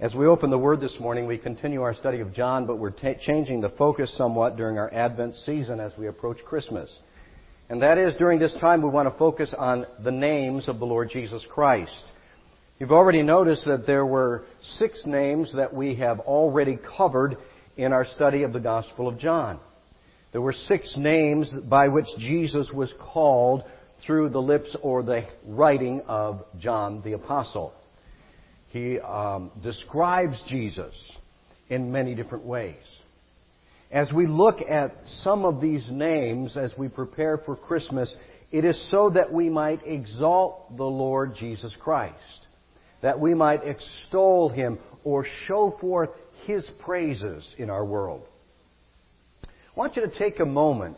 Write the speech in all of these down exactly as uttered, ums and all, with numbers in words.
As we open the Word this morning, we continue our study of John, but we're ta- changing the focus somewhat during our Advent season as we approach Christmas. And that is, during this time, we want to focus on the names of the Lord Jesus Christ. You've already noticed that there were six names that we have already covered in our study of the Gospel of John. There were six names by which Jesus was called through the lips or the writing of John the Apostle. He um, describes Jesus in many different ways. As we look at some of these names as we prepare for Christmas, it is so that we might exalt the Lord Jesus Christ, that we might extol Him or show forth His praises in our world. I want you to take a moment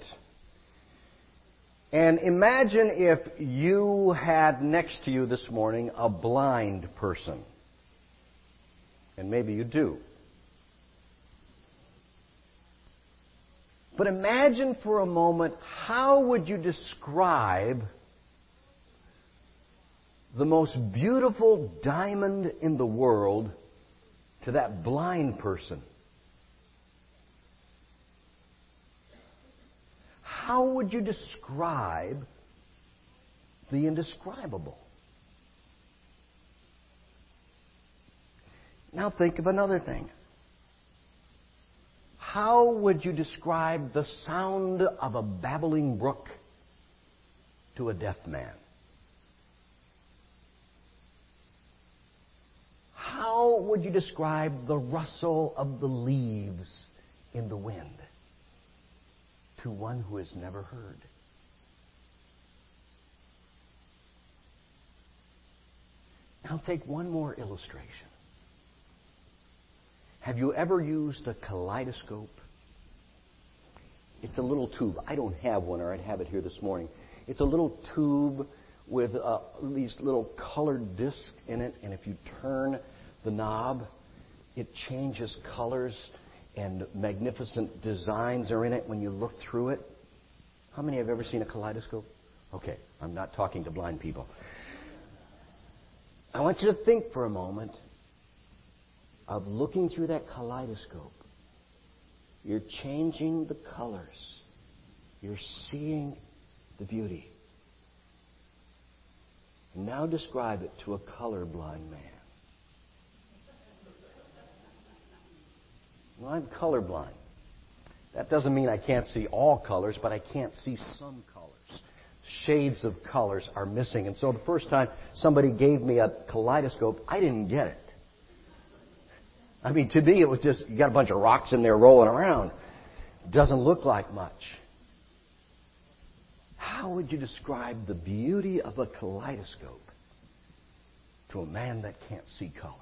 and imagine if you had next to you this morning a blind person. And maybe you do. But imagine for a moment, how would you describe the most beautiful diamond in the world to that blind person? How would you describe the indescribable? Now think of another thing. How would you describe the sound of a babbling brook to a deaf man? How would you describe the rustle of the leaves in the wind to one who has never heard? Now take one more illustration. Have you ever used a kaleidoscope? It's a little tube. I don't have one, or I'd have it here this morning. It's a little tube with uh, these little colored discs in it, and if you turn the knob, it changes colors, and magnificent designs are in it when you look through it. How many have ever seen a kaleidoscope? Okay, I'm not talking to blind people. I want you to think for a moment of looking through that kaleidoscope. You're changing the colors. You're seeing the beauty. And now describe it to a colorblind man. Well, I'm colorblind. That doesn't mean I can't see all colors, but I can't see some colors. Shades of colors are missing. And so the first time somebody gave me a kaleidoscope, I didn't get it. I mean, to me, it was just, you got a bunch of rocks in there rolling around. It doesn't look like much. How would you describe the beauty of a kaleidoscope to a man that can't see colors?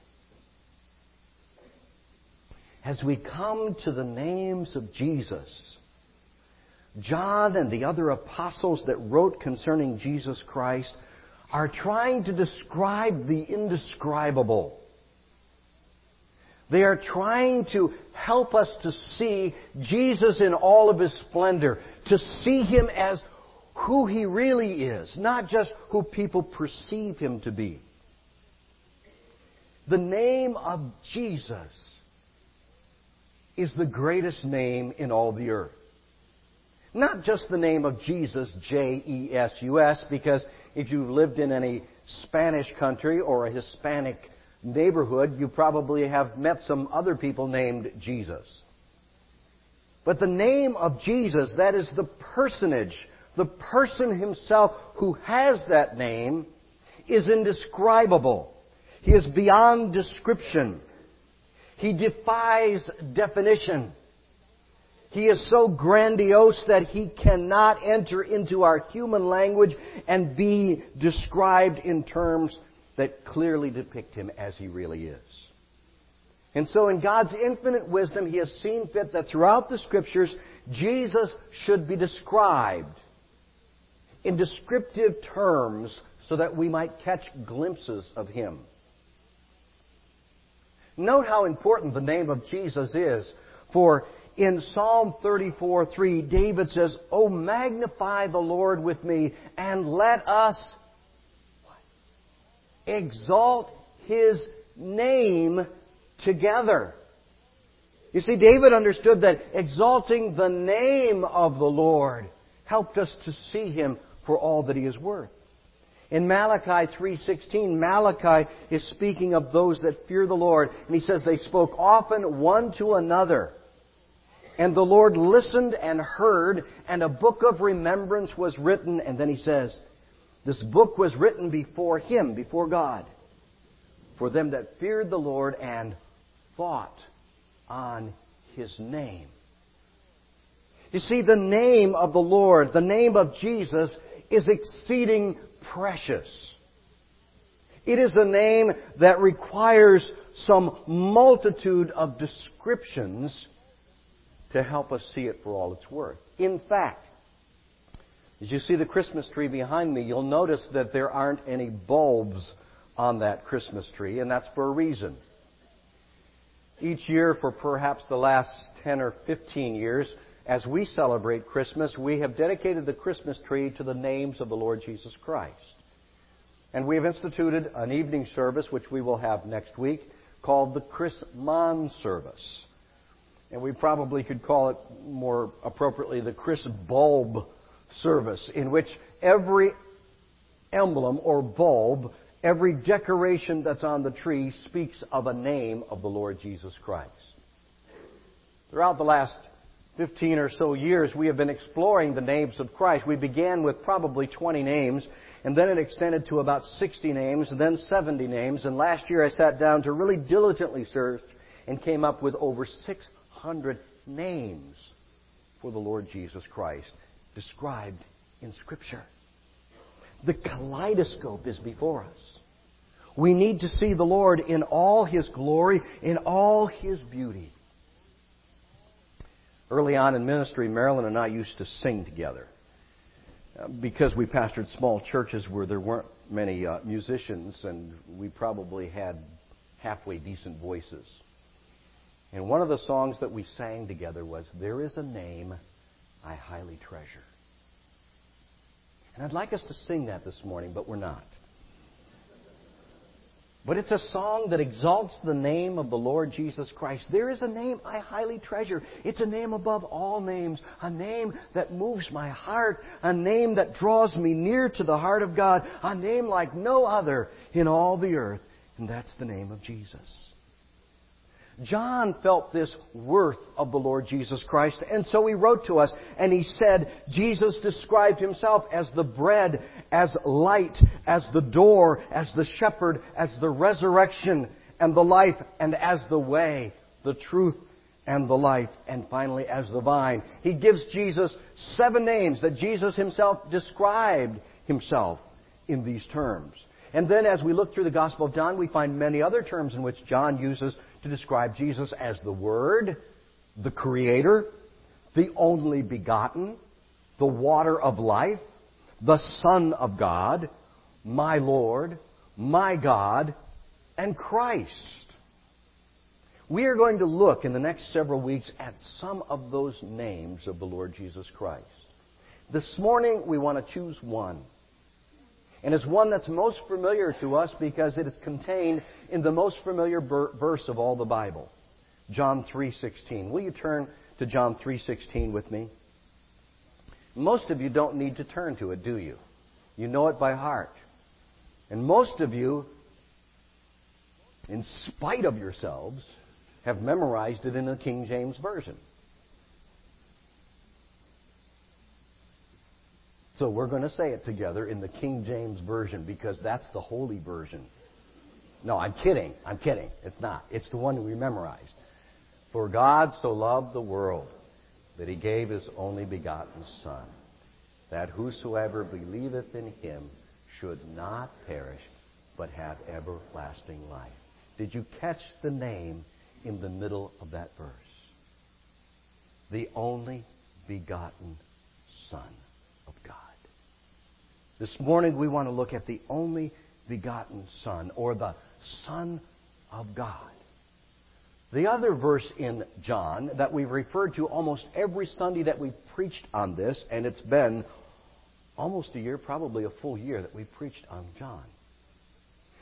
As we come to the names of Jesus, John and the other apostles that wrote concerning Jesus Christ are trying to describe the indescribable. They are trying to help us to see Jesus in all of His splendor, to see Him as who He really is, not just who people perceive Him to be. The name of Jesus is the greatest name in all the earth. Not just the name of Jesus, J E S U S, because if you've lived in any Spanish country or a Hispanic neighborhood, you probably have met some other people named Jesus. But the name of Jesus, that is the personage, the person Himself who has that name, is indescribable. He is beyond description. He defies definition. He is so grandiose that He cannot enter into our human language and be described in terms that clearly depict Him as He really is. And so in God's infinite wisdom, He has seen fit that throughout the Scriptures, Jesus should be described in descriptive terms so that we might catch glimpses of Him. Note how important the name of Jesus is. For in Psalm thirty-four three, David says, "Oh, magnify the Lord with me, and let us exalt His name together. You see, David understood that exalting the name of the Lord helped us to see Him for all that He is worth. In Malachi three sixteen, Malachi is speaking of those that fear the Lord. And he says, they spoke often one to another. And the Lord listened and heard, and a book of remembrance was written. And then he says, this book was written before Him, before God, for them that feared the Lord and thought on His name. You see, the name of the Lord, the name of Jesus, is exceeding precious. It is a name that requires some multitude of descriptions to help us see it for all it's worth. In fact, as you see the Christmas tree behind me, you'll notice that there aren't any bulbs on that Christmas tree, and that's for a reason. Each year for perhaps the last ten or fifteen years, as we celebrate Christmas, we have dedicated the Christmas tree to the names of the Lord Jesus Christ. And we have instituted an evening service, which we will have next week, called the Chrismon service. And we probably could call it more appropriately the Chris Bulb service, in which every emblem or bulb, every decoration that's on the tree speaks of a name of the Lord Jesus Christ. Throughout the last fifteen or so years, we have been exploring the names of Christ. We began with probably twenty names, and then it extended to about sixty names, and then seventy names. And last year I sat down to really diligently search and came up with over six hundred names for the Lord Jesus Christ described in Scripture. The kaleidoscope is before us. We need to see the Lord in all His glory, in all His beauty. Early on in ministry, Marilyn and I used to sing together. Because we pastored small churches where there weren't many uh, musicians, and we probably had halfway decent voices. And one of the songs that we sang together was, "There is a name I highly treasure." And I'd like us to sing that this morning, but we're not. But it's a song that exalts the name of the Lord Jesus Christ. There is a name I highly treasure. It's a name above all names. A name that moves my heart. A name that draws me near to the heart of God. A name like no other in all the earth. And that's the name of Jesus. John felt this worth of the Lord Jesus Christ, and so he wrote to us, and he said, Jesus described Himself as the bread, as light, as the door, as the shepherd, as the resurrection and the life, and as the way, the truth, and the life, and finally as the vine. He gives Jesus seven names that Jesus Himself described Himself in these terms. And then as we look through the Gospel of John, we find many other terms in which John uses to describe Jesus as the Word, the Creator, the only begotten, the water of life, the Son of God, my Lord, my God, and Christ. We are going to look in the next several weeks at some of those names of the Lord Jesus Christ. This morning we want to choose one. And it's one that's most familiar to us because it is contained in the most familiar ber- verse of all the Bible, John three sixteen. Will you turn to John three sixteen with me? Most of you don't need to turn to it, do you? You know it by heart. And most of you, in spite of yourselves, have memorized it in the King James Version. So we're going to say it together in the King James Version because that's the holy version. No, I'm kidding. I'm kidding. It's not. It's the one we memorized. For God so loved the world that He gave His only begotten Son, that whosoever believeth in Him should not perish, but have everlasting life. Did you catch the name in the middle of that verse? The only begotten Son of God. This morning we want to look at the only begotten Son, or the Son of God. The other verse in John that we've referred to almost every Sunday that we've preached on this, and it's been almost a year, probably a full year, that we've preached on John.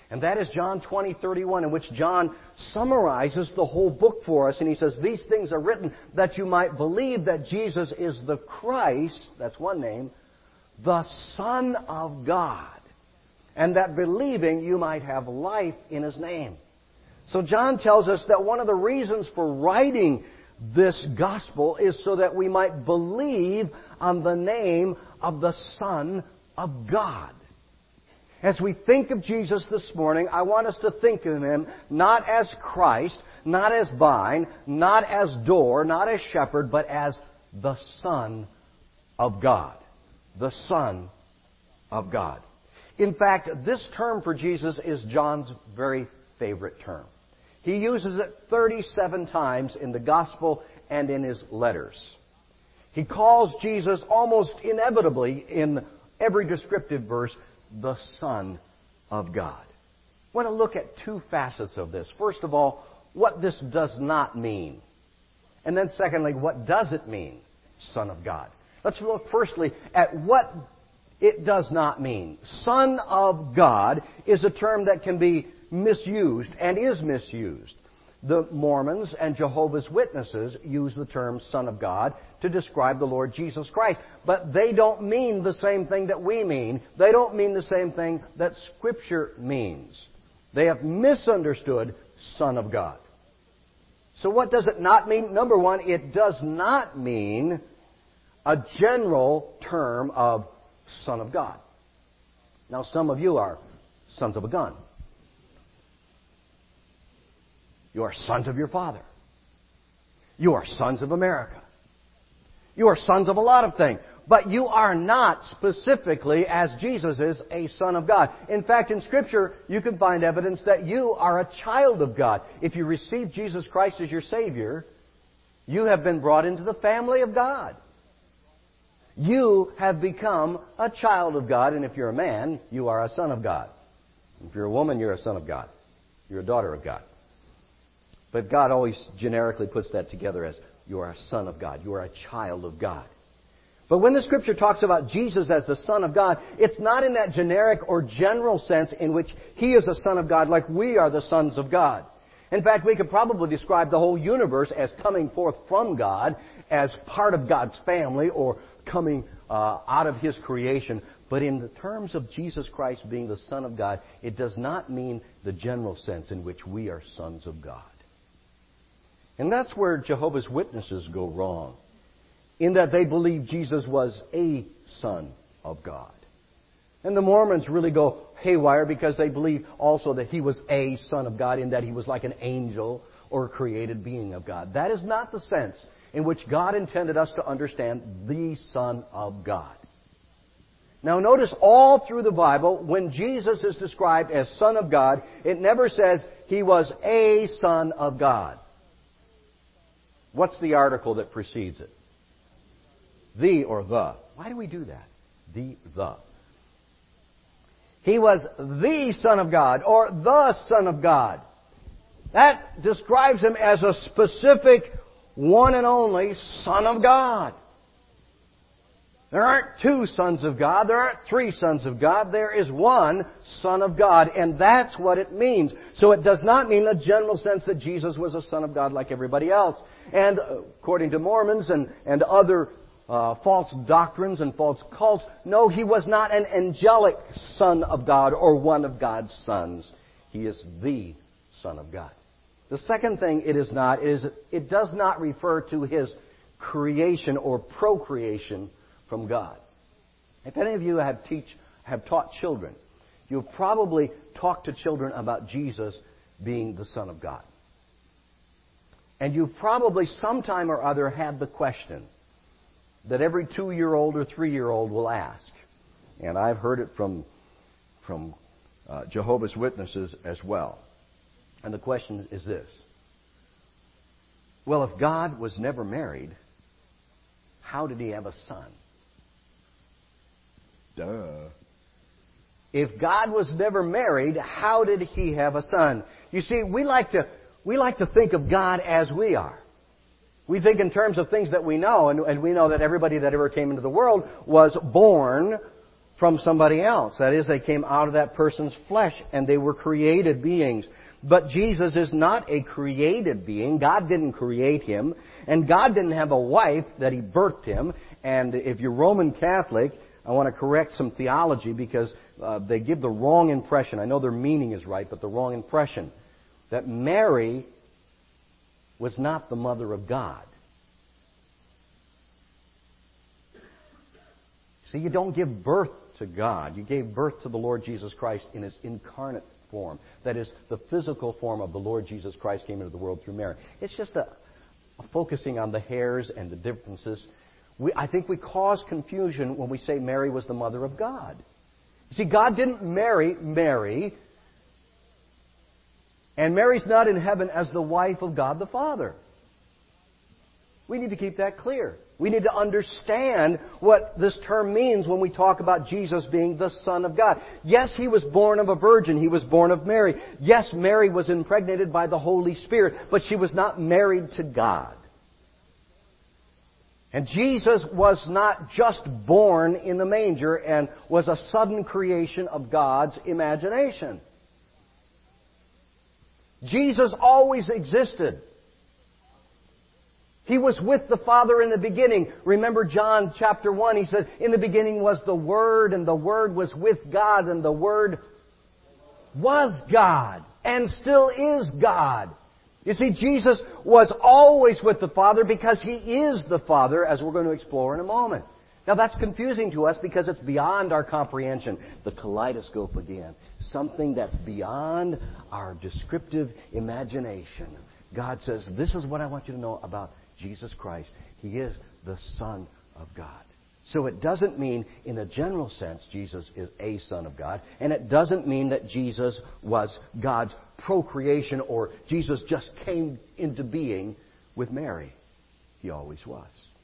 And that is John twenty thirty-one, in which John summarizes the whole book for us. And he says, these things are written that you might believe that Jesus is the Christ, that's one name, the Son of God, and that believing you might have life in His name. So John tells us that one of the reasons for writing this gospel is so that we might believe on the name of the Son of God. As we think of Jesus this morning, I want us to think of Him not as Christ, not as vine, not as door, not as shepherd, but as the Son of God. The Son of God. In fact, this term for Jesus is John's very favorite term. He uses it thirty-seven times in the Gospel and in his letters. He calls Jesus almost inevitably in every descriptive verse the Son of God. I want to look at two facets of this. First of all, what this does not mean. And then secondly, what does it mean, Son of God? Let's look firstly at what it does not mean. Son of God is a term that can be misused and is misused. The Mormons and Jehovah's Witnesses use the term Son of God to describe the Lord Jesus Christ. But they don't mean the same thing that we mean. They don't mean the same thing that Scripture means. They have misunderstood Son of God. So what does it not mean? Number one, it does not mean a general term of Son of God. Now, some of you are sons of a gun. You are sons of your father. You are sons of America. You are sons of a lot of things. But you are not specifically, as Jesus is, a son of God. In fact, in Scripture, you can find evidence that you are a child of God. If you receive Jesus Christ as your Savior, you have been brought into the family of God. You have become a child of God, and if you're a man, you are a son of God. If you're a woman, you're a son of God. You're a daughter of God. But God always generically puts that together as you are a son of God. You are a child of God. But when the Scripture talks about Jesus as the Son of God, it's not in that generic or general sense in which He is a Son of God like we are the sons of God. In fact, we could probably describe the whole universe as coming forth from God, as part of God's family, or coming uh, out of His creation. But in the terms of Jesus Christ being the Son of God, it does not mean the general sense in which we are sons of God. And that's where Jehovah's Witnesses go wrong, in that they believe Jesus was a Son of God. And the Mormons really go haywire because they believe also that He was a Son of God, in that He was like an angel or a created being of God. That is not the sense in which God intended us to understand the Son of God. Now notice all through the Bible, when Jesus is described as Son of God, it never says He was a Son of God. What's the article that precedes it? The or the. Why do we do that? The, the. He was the Son of God, or the Son of God. That describes Him as a specific, one and only Son of God. There aren't two sons of God. There aren't three sons of God. There is one Son of God, and that's what it means. So it does not mean a general sense that Jesus was a Son of God like everybody else. And according to Mormons and, and other uh, false doctrines and false cults, no, He was not an angelic Son of God or one of God's sons. He is the Son of God. The second thing it is not is it does not refer to His creation or procreation from God. If any of you have teach have taught children, you've probably talked to children about Jesus being the Son of God. And you've probably sometime or other had the question that every two-year-old or three-year-old will ask. And I've heard it from, from uh, Jehovah's Witnesses as well. And the question is this. Well, if God was never married, how did He have a son? Duh. If God was never married, how did He have a son? You see, we like to we like to think of God as we are. We think in terms of things that we know, and, and we know that everybody that ever came into the world was born from somebody else. That is, they came out of that person's flesh and they were created beings. But Jesus is not a created being. God didn't create Him. And God didn't have a wife that He birthed Him. And if you're Roman Catholic, I want to correct some theology because uh, they give the wrong impression. I know their meaning is right, but the wrong impression. That Mary was not the mother of God. See, you don't give birth to God. You gave birth to the Lord Jesus Christ in His incarnate form. That is, the physical form of the Lord Jesus Christ came into the world through Mary. It's just a, a focusing on the hairs and the differences. We, I think we cause confusion when we say Mary was the mother of God. See, God didn't marry Mary, and Mary's not in heaven as the wife of God the Father. We need to keep that clear. We need to understand what this term means when we talk about Jesus being the Son of God. Yes, He was born of a virgin. He was born of Mary. Yes, Mary was impregnated by the Holy Spirit, but she was not married to God. And Jesus was not just born in the manger and was a sudden creation of God's imagination. Jesus always existed. He was with the Father in the beginning. Remember John chapter one, he said, in the beginning was the Word, and the Word was with God, and the Word was God, and still is God. You see, Jesus was always with the Father because He is the Father, as we're going to explore in a moment. Now that's confusing to us because it's beyond our comprehension. The kaleidoscope again. Something that's beyond our descriptive imagination. God says, this is what I want you to know about Jesus Christ. He is the Son of God. So it doesn't mean, in a general sense, Jesus is a Son of God. And it doesn't mean that Jesus was God's procreation or Jesus just came into being with Mary. He always was.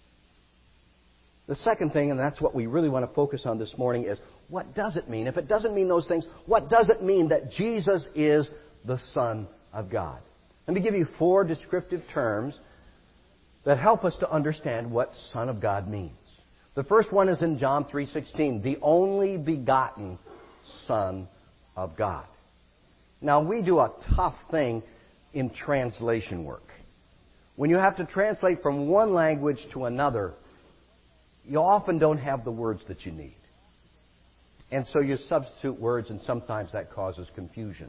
The second thing, and that's what we really want to focus on this morning, is what does it mean? If it doesn't mean those things, what does it mean that Jesus is the Son of God? Let me give you four descriptive terms that help us to understand what Son of God means. The first one is in John three sixteen, the only begotten Son of God. Now, we do a tough thing in translation work. When you have to translate from one language to another, you often don't have the words that you need. And so you substitute words, and sometimes that causes confusion.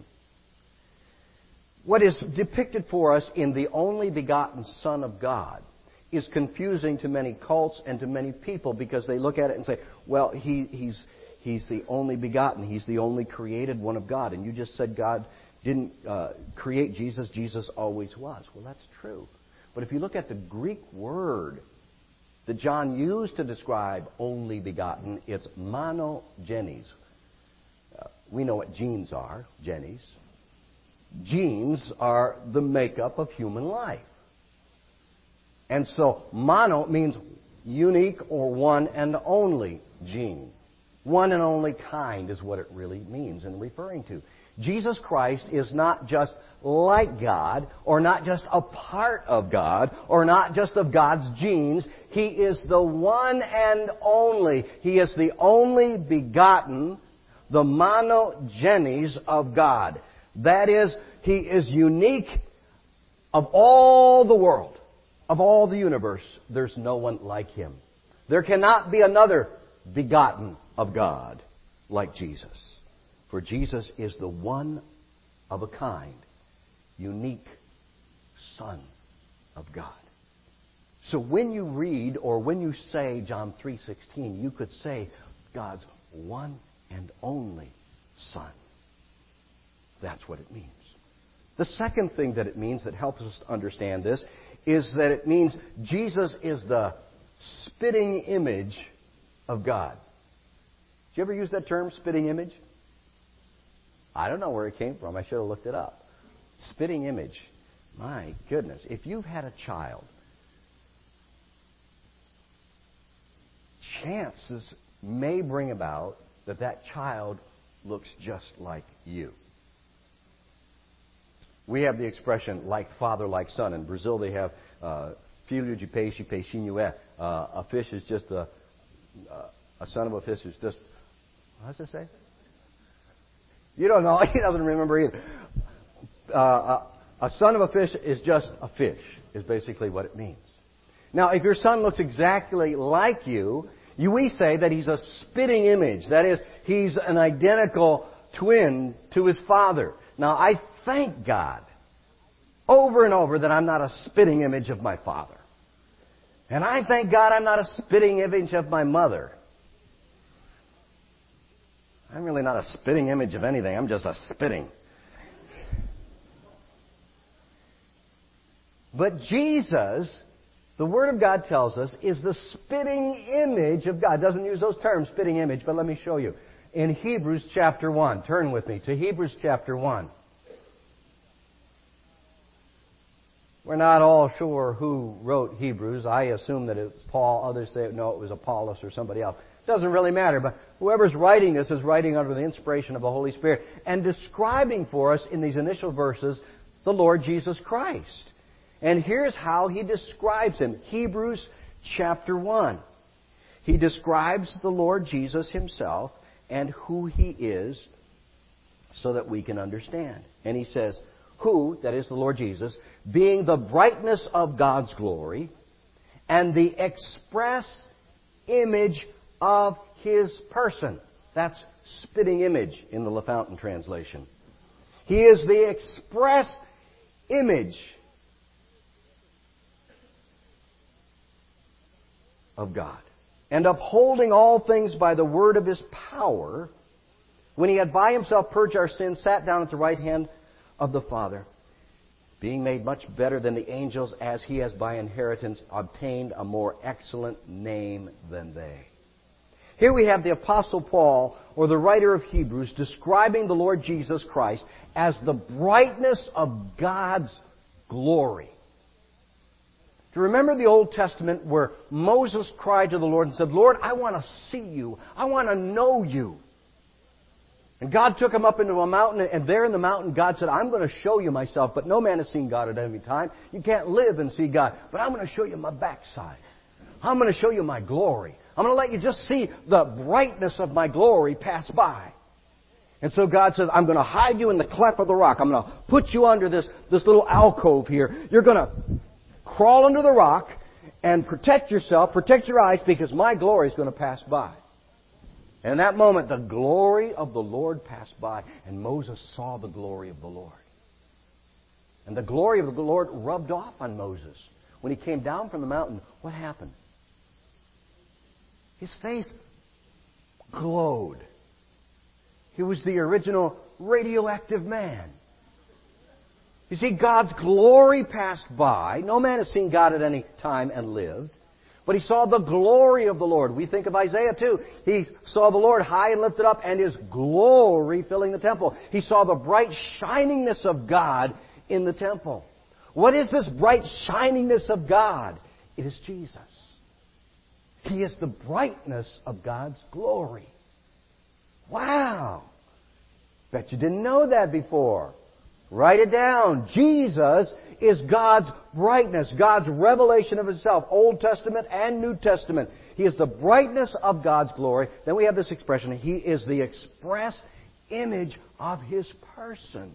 What is depicted for us in the only begotten Son of God is confusing to many cults and to many people because they look at it and say, well, he, he's, he's the only begotten. He's the only created one of God. And you just said God didn't uh, create Jesus. Jesus always was. Well, that's true. But if you look at the Greek word that John used to describe only begotten, it's monogenes. Uh, we know what genes are, genes. Genes are the makeup of human life. And so mono means unique or one and only gene. One and only kind is what it really means and referring to. Jesus Christ is not just like God, or not just a part of God, or not just of God's genes. He is the one and only. He is the only begotten, the monogenes of God. That is, He is unique of all the world, of all the universe. There's no one like Him. There cannot be another begotten of God like Jesus. For Jesus is the one of a kind, unique Son of God. So when you read or when you say John three sixteen, you could say God's one and only Son. That's what it means. The second thing that it means that helps us understand this is that it means Jesus is the spitting image of God. Did you ever use that term, spitting image? I don't know where it came from. I should have looked it up. Spitting image. My goodness. If you've had a child, chances may bring about that that child looks just like you. We have the expression, like father, like son. In Brazil, they have uh, filho de peixe, peixinho é. Uh, a fish is just a, a son of a fish is just What does it say? You don't know. He doesn't remember either. Uh, a, a son of a fish is just a fish, is basically what it means. Now, if your son looks exactly like you, you we say that he's a spitting image. That is, he's an identical twin to his father. Now, I thank God over and over that I'm not a spitting image of my father. And I thank God I'm not a spitting image of my mother. I'm really not a spitting image of anything. I'm just a spitting. But Jesus, the Word of God tells us, is the spitting image of God. It doesn't use those terms, spitting image, but let me show you. In Hebrews chapter one, turn with me to Hebrews chapter one. We're not all sure who wrote Hebrews. I assume that it's Paul. Others say, no, it was Apollos or somebody else. It doesn't really matter, but whoever's writing this is writing under the inspiration of the Holy Spirit and describing for us in these initial verses the Lord Jesus Christ. And here's how he describes him. Hebrews chapter one. He describes the Lord Jesus himself and who he is so that we can understand. And he says, who, that is the Lord Jesus, being the brightness of God's glory and the express image of His person. That's spitting image in the LaFountain translation. He is the express image of God. And upholding all things by the word of His power, when He had by Himself purged our sins, sat down at the right hand of the Father, being made much better than the angels, as He has by inheritance obtained a more excellent name than they. Here we have the Apostle Paul, or the writer of Hebrews, describing the Lord Jesus Christ as the brightness of God's glory. Do you remember the Old Testament where Moses cried to the Lord and said, Lord, I want to see You. I want to know You. And God took him up into a mountain, and there in the mountain God said, I'm going to show you myself, but no man has seen God at any time. You can't live and see God, but I'm going to show you my backside. I'm going to show you my glory. I'm going to let you just see the brightness of my glory pass by. And so God says, I'm going to hide you in the cleft of the rock. I'm going to put you under this, this little alcove here. You're going to crawl under the rock and protect yourself, protect your eyes, because my glory is going to pass by. And in that moment, the glory of the Lord passed by, and Moses saw the glory of the Lord. And the glory of the Lord rubbed off on Moses. When he came down from the mountain, what happened? His face glowed. He was the original radioactive man. You see, God's glory passed by. No man has seen God at any time and lived. But he saw the glory of the Lord. We think of Isaiah too. He saw the Lord high and lifted up, and His glory filling the temple. He saw the bright shiningness of God in the temple. What is this bright shiningness of God? It is Jesus. He is the brightness of God's glory. Wow! Bet you didn't know that before. Write it down. Jesus is God's brightness, God's revelation of Himself, Old Testament and New Testament. He is the brightness of God's glory. Then we have this expression, He is the express image of His person.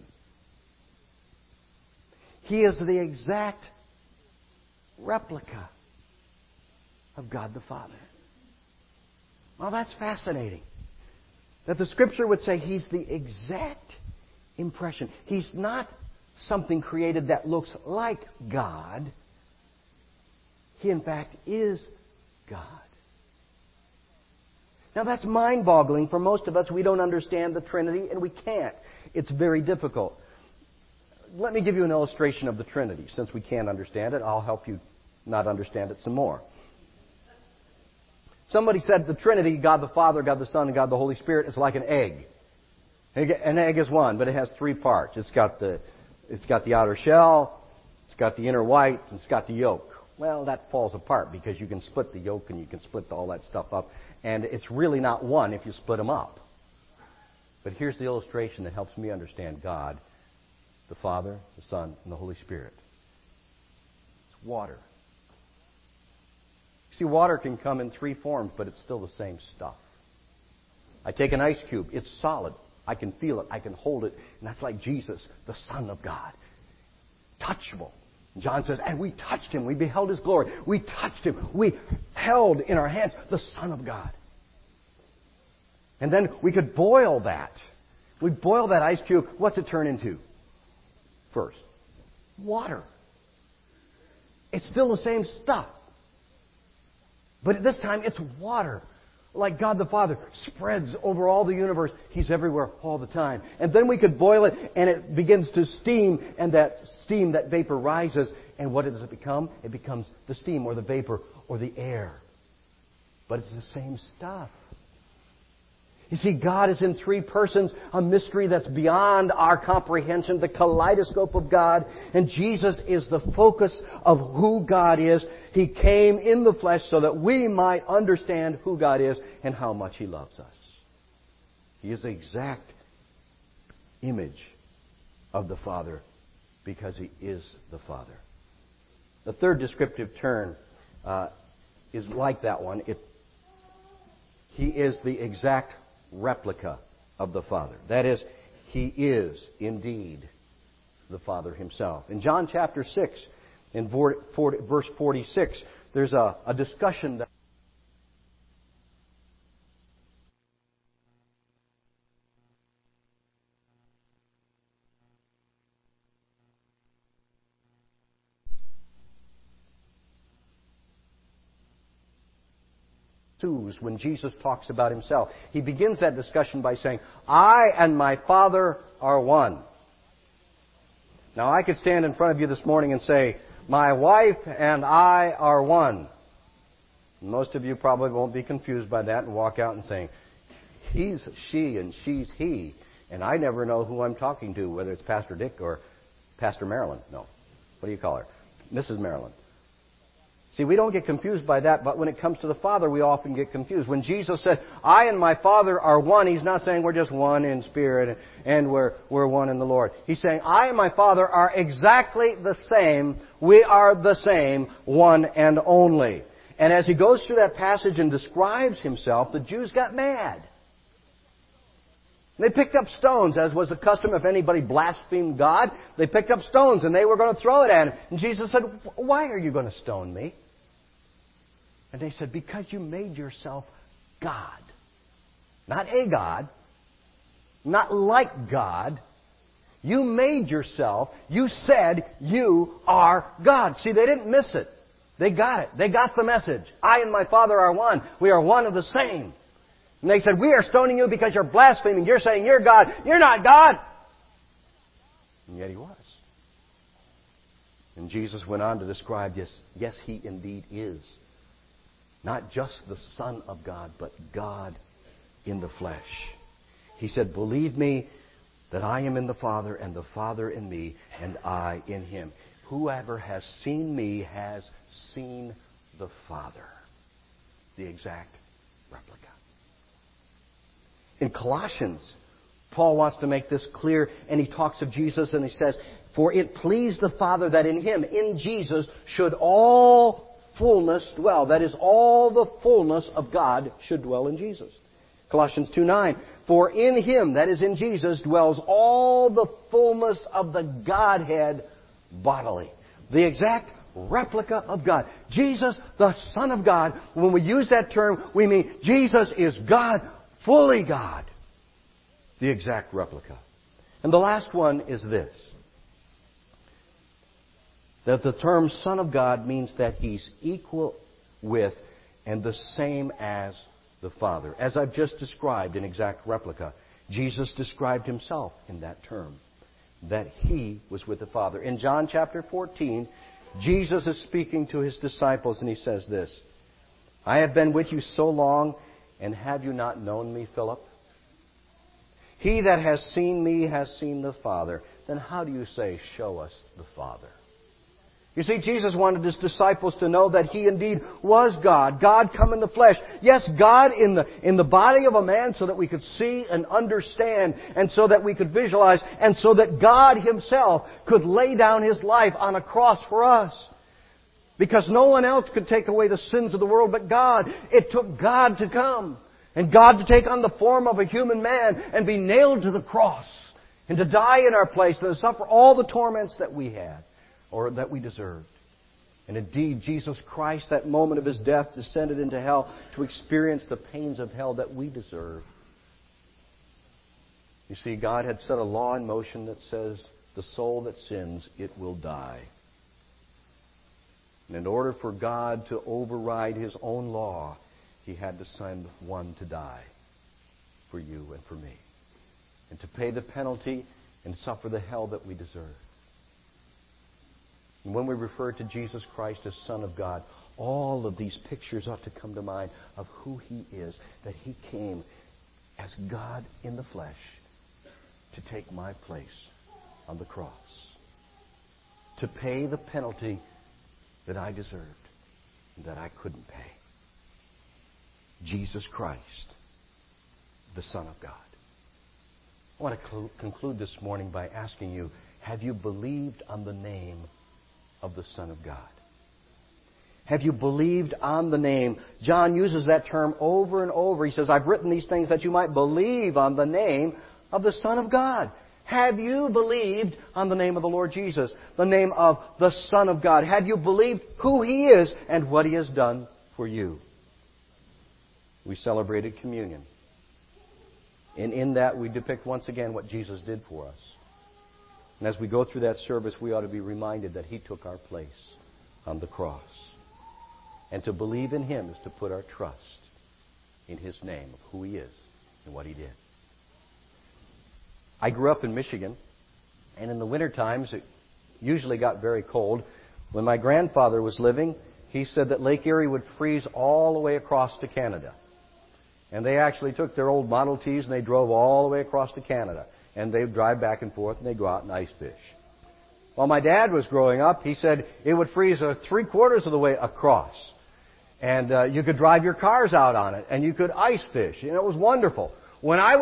He is the exact replica of God the Father. Well, that's fascinating. That the Scripture would say He's the exact impression. He's not something created that looks like God. He, in fact, is God. Now, that's mind-boggling for most of us. We don't understand the Trinity, and we can't. It's very difficult. Let me give you an illustration of the Trinity. Since we can't understand it, I'll help you not understand it some more. Somebody said the Trinity, God the Father, God the Son, and God the Holy Spirit, is like an egg. An egg is one, but it has three parts. It's got the it's got the outer shell, it's got the inner white, and it's got the yolk. Well, that falls apart because you can split the yolk and you can split all that stuff up, and it's really not one if you split them up. But here's the illustration that helps me understand God, the Father, the Son, and the Holy Spirit. It's water. See, water can come in three forms, but it's still the same stuff. I take an ice cube. It's solid. I can feel it. I can hold it. And that's like Jesus, the Son of God. Touchable. John says, and we touched Him. We beheld His glory. We touched Him. We held in our hands the Son of God. And then we could boil that. We boil that ice cube. What's it turn into? First, water. It's still the same stuff. But this time it's water. Like God the Father spreads over all the universe. He's everywhere all the time. And then we could boil it and it begins to steam. And that steam, that vapor rises. And what does it become? It becomes the steam or the vapor or the air. But it's the same stuff. You see, God is in three persons, a mystery that's beyond our comprehension, the kaleidoscope of God. And Jesus is the focus of who God is. He came in the flesh so that we might understand who God is and how much He loves us. He is the exact image of the Father because He is the Father. The third descriptive term uh, is like that one. It, he is the exact replica of the Father. That is, He is indeed the Father Himself. In John chapter six, in verse forty-six, there's a, a discussion that when Jesus talks about Himself. He begins that discussion by saying, I and my Father are one. Now I could stand in front of you this morning and say, my wife and I are one. Most of you probably won't be confused by that and walk out and say, he's she and she's he. And I never know who I'm talking to, whether it's Pastor Dick or Pastor Marilyn. No. What do you call her? Missus Marilyn. See, we don't get confused by that, but when it comes to the Father, we often get confused. When Jesus said, I and my Father are one, He's not saying we're just one in spirit and we're, we're one in the Lord. He's saying, I and my Father are exactly the same. We are the same, one and only. And as He goes through that passage and describes Himself, the Jews got mad. They picked up stones, as was the custom if anybody blasphemed God. They picked up stones and they were going to throw it at Him. And Jesus said, why are you going to stone me? And they said, because you made yourself God. Not a God. Not like God. You made yourself. You said you are God. See, they didn't miss it. They got it. They got the message. I and my Father are one. We are one of the same. And they said, we are stoning you because you're blaspheming. You're saying you're God. You're not God. And yet He was. And Jesus went on to describe, yes, yes, He indeed is. Not just the Son of God, but God in the flesh. He said, believe me that I am in the Father and the Father in me and I in Him. Whoever has seen me has seen the Father. The exact replica. In Colossians, Paul wants to make this clear, and he talks of Jesus and he says, for it pleased the Father that in Him, in Jesus, should all fullness dwell. That is, all the fullness of God should dwell in Jesus. Colossians two nine, for in Him, that is in Jesus, dwells all the fullness of the Godhead bodily. The exact replica of God. Jesus, the Son of God. When we use that term, we mean Jesus is God, fully God. The exact replica. And the last one is this. That the term Son of God means that He's equal with and the same as the Father. As I've just described in exact replica, Jesus described Himself in that term. That He was with the Father. In John chapter fourteen, Jesus is speaking to His disciples and He says this, I have been with you so long, and have you not known me, Philip? He that has seen me has seen the Father. Then how do you say, show us the Father? You see, Jesus wanted His disciples to know that He indeed was God. God come in the flesh. Yes, God in the, in the body of a man so that we could see and understand and so that we could visualize and so that God Himself could lay down His life on a cross for us. Because no one else could take away the sins of the world but God. It took God to come. And God to take on the form of a human man and be nailed to the cross and to die in our place and to suffer all the torments that we had or that we deserved. And indeed, Jesus Christ, that moment of His death, descended into hell to experience the pains of hell that we deserve. You see, God had set a law in motion that says the soul that sins, it will die. And in order for God to override His own law, He had to send one to die for you and for me, and to pay the penalty and suffer the hell that we deserve. And when we refer to Jesus Christ as Son of God, all of these pictures ought to come to mind of who He is, that He came as God in the flesh to take my place on the cross, to pay the penalty that I deserved and that I couldn't pay. Jesus Christ, the Son of God. I want to cl- conclude this morning by asking you, have you believed on the name of the Son of God? Have you believed on the name? John uses that term over and over. He says, I've written these things that you might believe on the name of the Son of God. Have you believed on the name of the Lord Jesus, the name of the Son of God? Have you believed who He is and what He has done for you? We celebrated communion. And in that we depict once again what Jesus did for us. And as we go through that service, we ought to be reminded that He took our place on the cross. And to believe in Him is to put our trust in His name, of who He is and what He did. I grew up in Michigan, and in the winter times it usually got very cold. When my grandfather was living, he said that Lake Erie would freeze all the way across to Canada. And they actually took their old Model Ts and they drove all the way across to Canada. And they would drive back and forth and they'd go out and ice fish. While my dad was growing up, he said it would freeze uh, three quarters of the way across. And uh, you could drive your cars out on it and you could ice fish. And it was wonderful. When I